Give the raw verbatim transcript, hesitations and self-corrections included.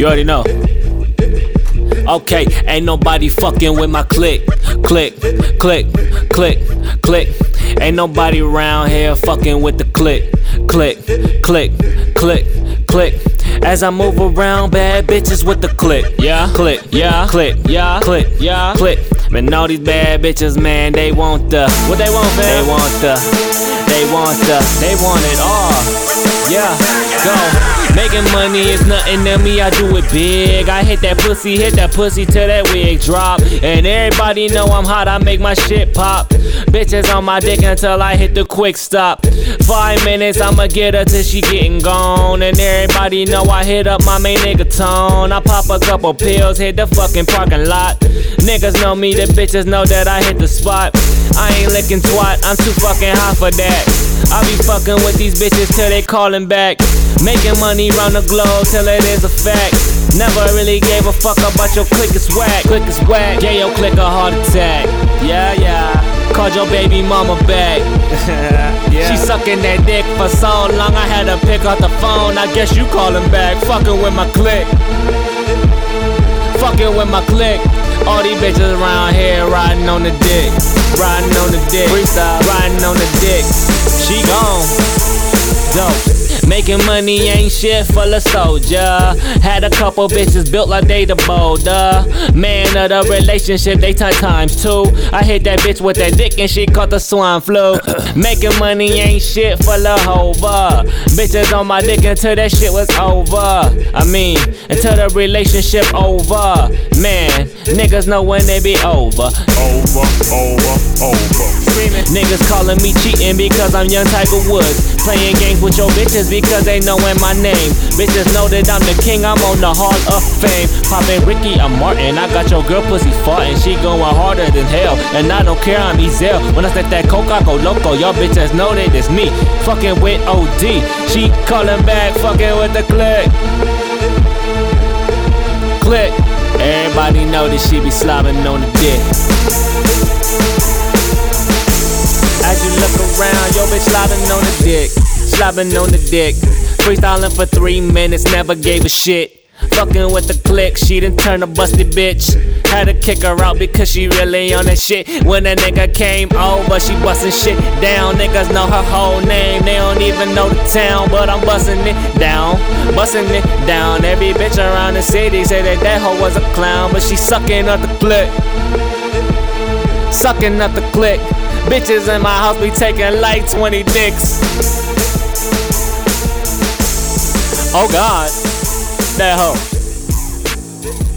You already know. Okay, ain't nobody fucking with my click. Click, click, click, click. Ain't nobody around here fucking with the click. Click, click, click, click. As I move around, bad bitches with the click. Yeah, click, yeah, click, yeah, click, yeah, click. Man, all these bad bitches, man, they want the, what they want, man? They want the, they want the, they want it all. Yeah, go. Making money is nothing to me, I do it big. I hit that pussy, hit that pussy till that wig drop. And everybody know I'm hot, I make my shit pop. Bitches on my dick until I hit the quick stop. Five minutes, I'ma get her till she getting gone. And everybody know I hit up my main nigga Tone. I pop a couple pills, hit the fucking parking lot. Niggas know me, the bitches know that I hit the spot. I ain't licking twat, I'm too fucking hot for that. I be fucking with these bitches till they callin' back. Making money round the globe till it is a fact. Never really gave a fuck about your click is whack. Click is whack, yeah, your click a heart attack. Yeah, yeah, called your baby mama back. Yeah. She sucking that dick for so long I had to pick up the phone. I guess you callin' back, fucking with my click. Fucking with my click. All these bitches around here riding on the dick. Riding on the dick. Freestyle. Riding on the dick. She gone. Dope. Making money ain't shit for a soldier. Had a couple bitches built like they the boulder. Man of the relationship, they time times two. I hit that bitch with that dick and she caught the swine flu. Making money ain't shit for the hover. Bitches on my dick until that shit was over. I mean, until the relationship over. Man, niggas know when they be over. Over, over, over. Screaming. Niggas calling me cheating because I'm young Tiger Woods. Playing games with your bitches because they knowin' my name. Bitches know that I'm the king, I'm on the Hall of Fame. Poppin' Ricky, I'm Martin, I got your girl pussy fartin'. She going harder than hell, and I don't care, I'm Ezel. When I step that coke, I go loco, y'all bitches know that it's me. Fucking with O D, she callin' back, fucking with the click. Click, everybody know that she be slobbing on the dick. As you look around, yo bitch slobbing on the dick. Slobbing on the dick. Freestyling for three minutes, never gave a shit. Fucking with the click, she done turned a busted bitch. Had to kick her out because she really on that shit. When a nigga came over, she bustin' shit down. Niggas know her whole name, they don't even know the town. But I'm bustin' it down, bustin' it down. Every bitch around the city say that that hoe was a clown. But she sucking up the click, sucking up the click. Bitches in my house be taking like twenty dicks. Oh God, that hoe.